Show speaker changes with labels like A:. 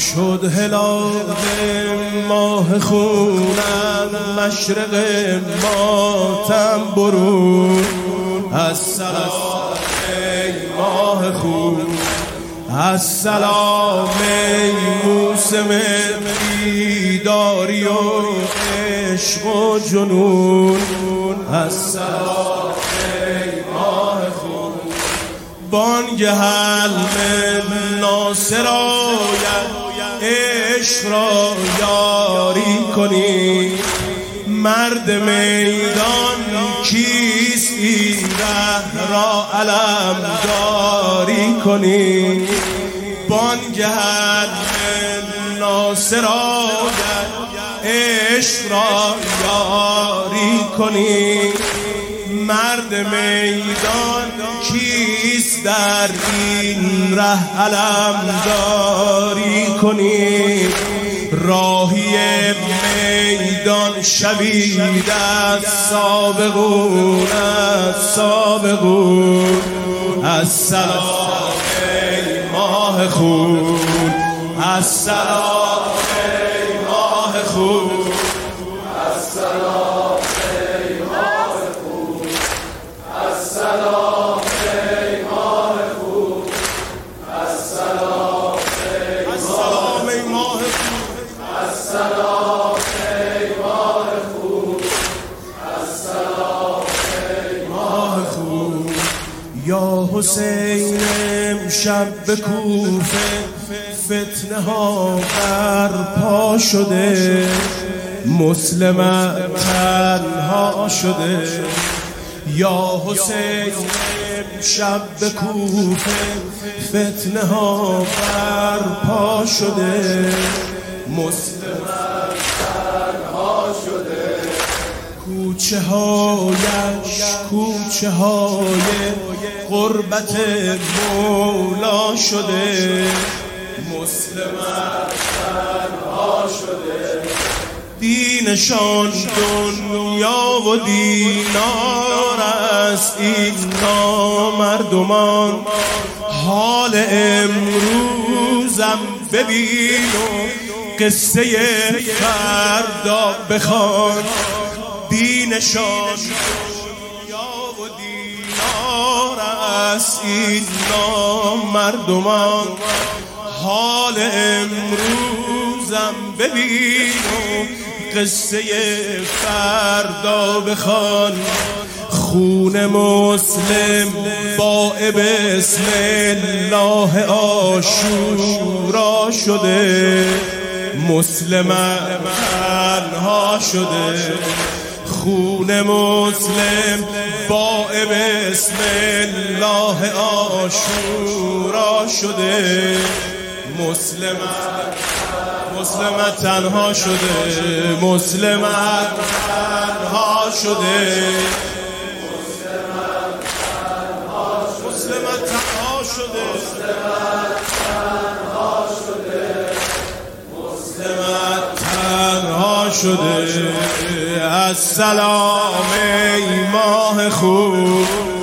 A: شد هلال ماه خونم مشرق ماتم برون. السلام ای ماه خون، السلام ای موسم بیداری و عشق و جنون. السلام ای ماه خون، بانگ حلم ناصر آید عشق را یاری کنی. مرد میدان کیست این ره را علم داری کنی. بانگ حلم ناصر آید عشق را یاری کنی. مرد میدان کیست در این ره علم داری کنی. راهی میدان شوید از سابقون، از سابقون. السلام ای ماه خون، السلام ای ماه خون، السلام ای ماه خون، السلام ای ماه خون، السلام ای ماه خون، السلام ای ماه خون، السلام ای ماه خون. یا حسین امشب به کوفه فتنه ها برپا شده. مسلم تنها شده. یا حسین امشب به کوفه فتنه ها برپا شده. مسلم تنها شده. کوچه هایش کوچه های غربت مولا شده. مسلم تنها شده. دینشان دنیا و دینار است این نامردمان. حال امروزم ببین و قصه فردا بخوان. دینشان دنیا و دینار است این نامردمان. حال امروزم ببین و قصه فردا بخوان. خون مسلم با بسم الله عاشورا شده. مسلم تنها شده. خون مسلم با بسم الله عاشورا شده. مسلم تنها شده. مسلم تنها شده. مسلم تنها شده. مسلم تنها شده. السلام ای ماه خون،